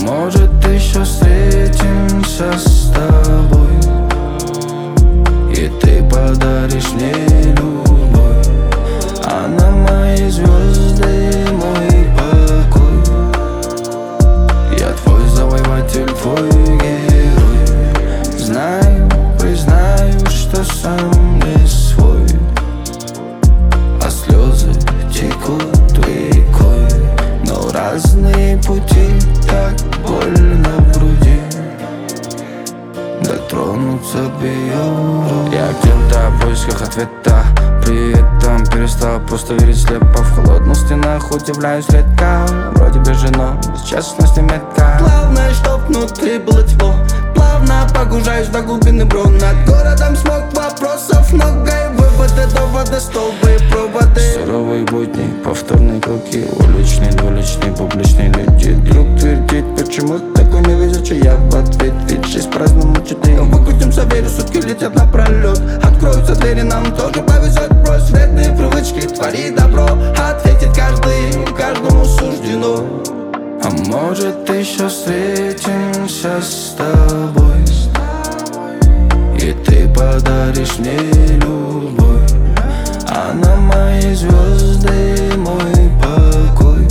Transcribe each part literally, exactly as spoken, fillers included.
может еще встретимся с тобой, и ты подаришь мне любовь, а на мои звезды мой покой. Я твой завоеватель, твой герой. Знаю, признаю, что сам не свой, а слезы текут рекой. Но разные пути, так больно в груди дотронуться бы ее рук. Я где-то в поисках ответа, при этом перестал просто верить слепо. В холодных стенах удивляюсь редко, вроде бежено, без честности метка. Главное, чтоб внутри было тепло. Плавно погружаюсь до глубины, бро. Над городом смог, вопросов много, и выводы, доводы, столбы, проводы. Суровые будни, повторные круги, уличные, двуличные, публичные люди. Друг твердит, почему такой невезучий, я в ответ, ведь жизнь праздному читы. Выкрутимся, верю, сутки летят напролет. Откроются двери, нам тоже повезет. Брось вредные привычки, твори добро. Ответит каждый, каждому суждено. А может еще встретимся с тобой, и ты подаришь мне любовь, а на мои звезды мой покой.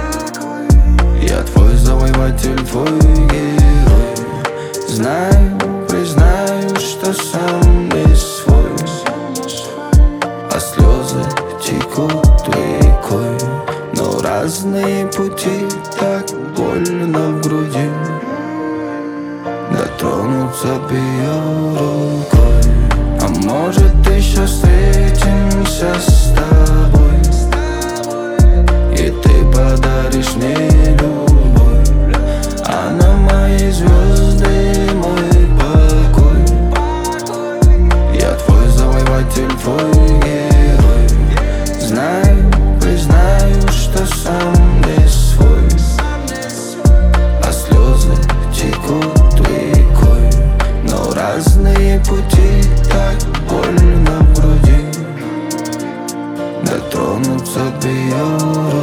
Я твой завоеватель, твой герой. Знаю, признаю, что сам не свой, а слезы текут рекой. Но разные пути, так больно в груди дотронуться бы ее рукой. А может еще встретимся с тобой, и ты подаришь мне любовь, а на мои звезды мой покой. Я твой завоеватель, твой герой. Знаю, признаю, что сам не свой, а слезы текут рекой. Но разные пути, так больно в груди дотронуться бы ее рукой.